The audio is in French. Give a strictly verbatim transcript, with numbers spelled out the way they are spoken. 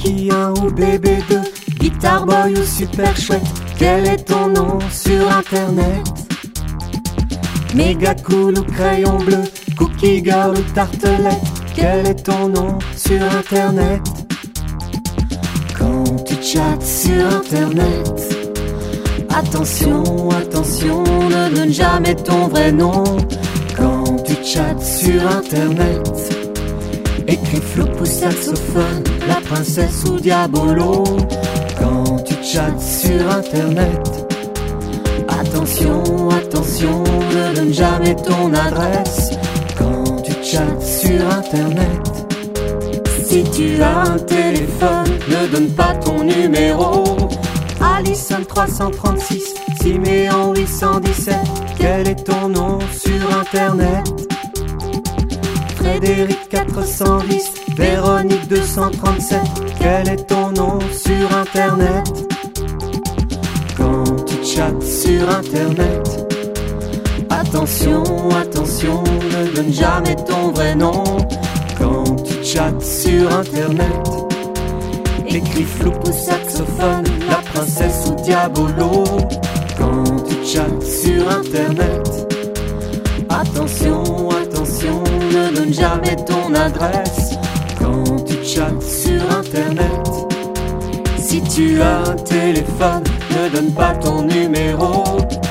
Cookie un ou bébé deux, Guitar Boy ou super chouette, quel est ton nom sur internet? Méga cool ou crayon bleu, Cookie Girl ou tartelette, quel est ton nom sur internet? Quand tu chattes sur internet, attention, attention, ne donne jamais ton vrai nom. Quand tu chattes sur internet, écris flop ou saxophone, la princesse ou diabolo. Quand tu chattes sur internet, attention, attention, ne donne jamais ton adresse. Quand tu chattes sur internet, si tu as un téléphone, ne donne pas ton numéro. Alison trois cent trente-six, Siméon huit cent dix-sept, quel est ton nom sur internet? Frédéric quatre cent dix, Véronique deux cent trente-sept, quel est ton nom sur internet? Quand tu chattes sur internet, attention, attention, ne donne jamais ton vrai nom. Quand tu chattes sur internet, écris flou ou saxophone, la princesse ou diabolo. Quand tu chattes sur internet, attention, attention, ne donne jamais ton adresse. Quand tu chattes sur internet, si tu as un téléphone, ne donne pas ton numéro.